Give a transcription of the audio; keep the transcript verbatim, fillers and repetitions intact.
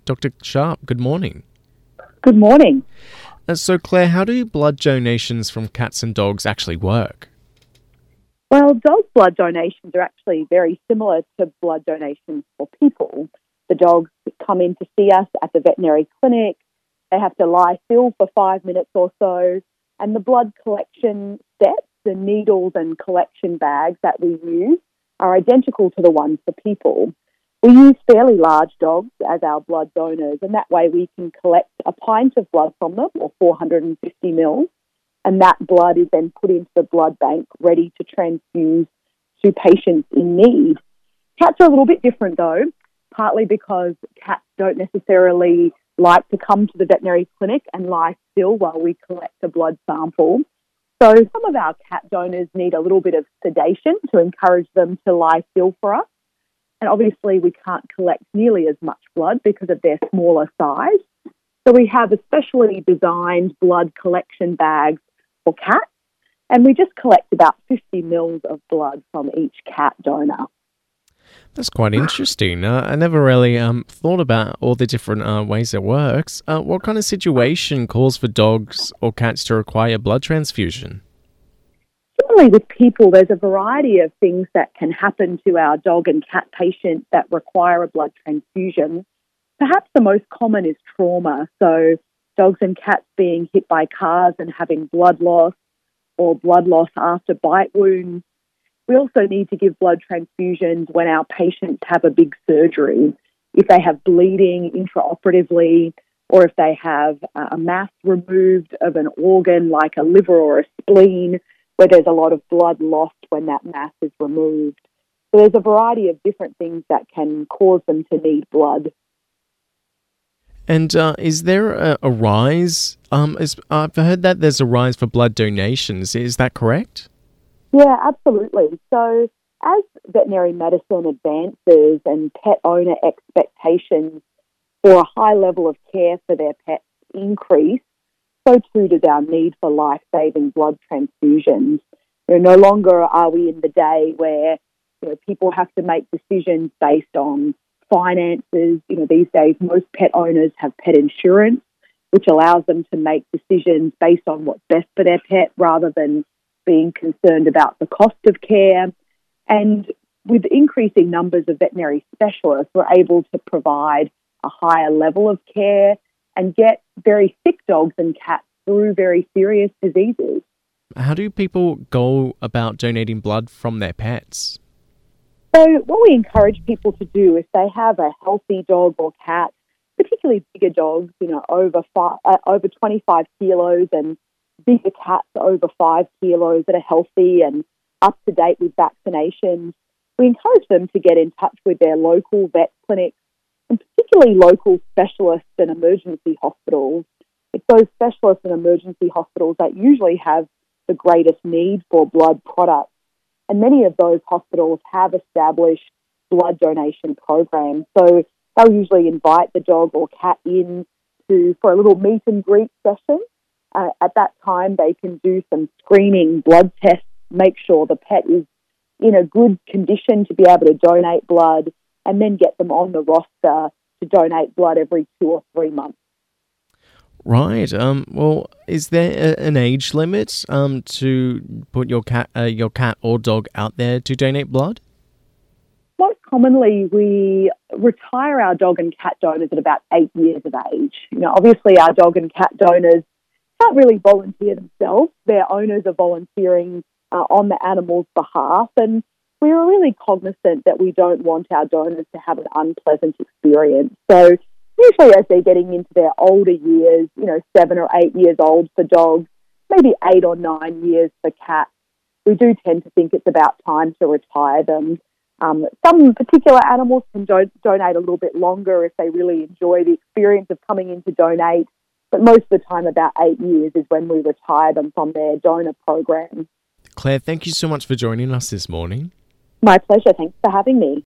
Doctor Sharp, good morning. Good morning. Uh, so, Claire, how do blood donations from cats and dogs actually work? Well, dog blood donations are actually very similar to blood donations for people. The dogs come in to see us at the veterinary clinic. They have to lie still for five minutes or so, and the blood collection steps, the needles and collection bags that we use, are identical to the ones for people. We use fairly large dogs as our blood donors, and that way we can collect a pint of blood from them, or four hundred fifty mils, and that blood is then put into the blood bank ready to transfuse to patients in need. Cats are a little bit different though, partly because cats don't necessarily like to come to the veterinary clinic and lie still while we collect a blood sample. So some of our cat donors need a little bit of sedation to encourage them to lie still for us. And obviously we can't collect nearly as much blood because of their smaller size. So we have especially designed blood collection bags for cats, and we just collect about fifty mils of blood from each cat donor. That's quite interesting. Uh, I never really um, thought about all the different uh, ways it works. Uh, what kind of situation calls for dogs or cats to require blood transfusion? Similarly with people, there's a variety of things that can happen to our dog and cat patients that require a blood transfusion. Perhaps the most common is trauma, so dogs and cats being hit by cars and having blood loss or blood loss after bite wounds. We also need to give blood transfusions when our patients have a big surgery, if they have bleeding intraoperatively, or if they have a mass removed of an organ like a liver or a spleen, where there's a lot of blood lost when that mass is removed. So there's a variety of different things that can cause them to need blood. And uh, is there a, a rise? Um, is, I've heard that there's a rise for blood donations. Is that correct? Yeah, absolutely. So as veterinary medicine advances and pet owner expectations for a high level of care for their pets increase, so too does our need for life-saving blood transfusions. You know, no longer are we in the day where you know, people have to make decisions based on finances. You know, these days most pet owners have pet insurance, which allows them to make decisions based on what's best for their pet rather than being concerned about the cost of care. And with increasing numbers of veterinary specialists, we're able to provide a higher level of care and get very sick dogs and cats through very serious diseases. How do people go about donating blood from their pets? So what we encourage people to do if they have a healthy dog or cat, particularly bigger dogs, you know, over five, uh, over twenty-five kilos, and bigger cats over five kilos that are healthy and up to date with vaccinations, we encourage them to get in touch with their local vet clinics and particularly local specialists and emergency hospitals. It's those specialists and emergency hospitals that usually have the greatest need for blood products. And many of those hospitals have established blood donation programs. So they'll usually invite the dog or cat in to for a little meet and greet session. Uh, at that time, they can do some screening blood tests, make sure the pet is in a good condition to be able to donate blood, and then get them on the roster to donate blood every two or three months. Right. Um. Well, is there a, an age limit um to put your cat, uh, your cat or dog out there to donate blood? Most commonly, we retire our dog and cat donors at about eight years of age. You know, obviously, our dog and cat donors can't really volunteer themselves. Their owners are volunteering uh, on the animal's behalf, and we're really cognizant that we don't want our donors to have an unpleasant experience. So usually as they're getting into their older years, you know, seven or eight years old for dogs, maybe eight or nine years for cats, we do tend to think it's about time to retire them. Um, some particular animals can do- donate a little bit longer if they really enjoy the experience of coming in to donate, but most of the time about eight years is when we retire them from their donor program. Claire, thank you so much for joining us this morning. My pleasure. Thanks for having me.